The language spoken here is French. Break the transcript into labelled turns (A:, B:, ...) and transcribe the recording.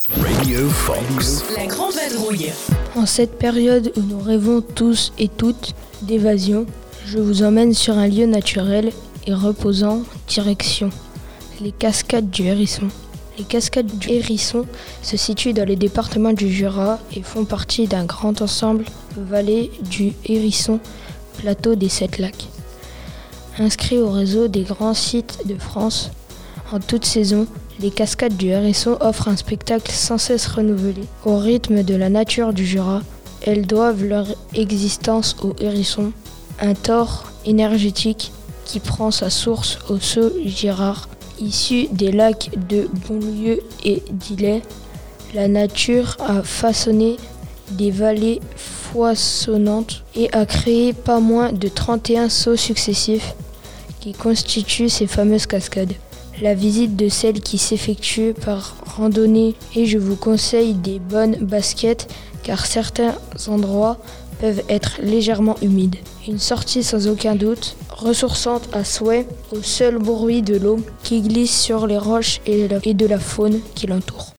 A: Radio Fox.
B: La grande vadrouille.
C: En cette période où nous rêvons tous et toutes d'évasion, je vous emmène sur un lieu naturel et reposant, direction les cascades du Hérisson. Les cascades du Hérisson se situent dans le département du Jura et font partie d'un grand ensemble vallée du Hérisson, plateau des 7 lacs. Inscrit au réseau des grands sites de France, en toute saison, les cascades du Hérisson offrent un spectacle sans cesse renouvelé. Au rythme de la nature du Jura, elles doivent leur existence au Hérisson, un tore énergétique qui prend sa source au Saut Girard. Issu des lacs de Bonlieu et d'Illet, la nature a façonné des vallées foisonnantes et a créé pas moins de 31 sauts successifs qui constituent ces fameuses cascades. La visite de celle qui s'effectue par randonnée et je vous conseille des bonnes baskets car certains endroits peuvent être légèrement humides. Une sortie sans aucun doute, ressourçante à souhait au seul bruit de l'eau qui glisse sur les roches et de la faune qui l'entoure.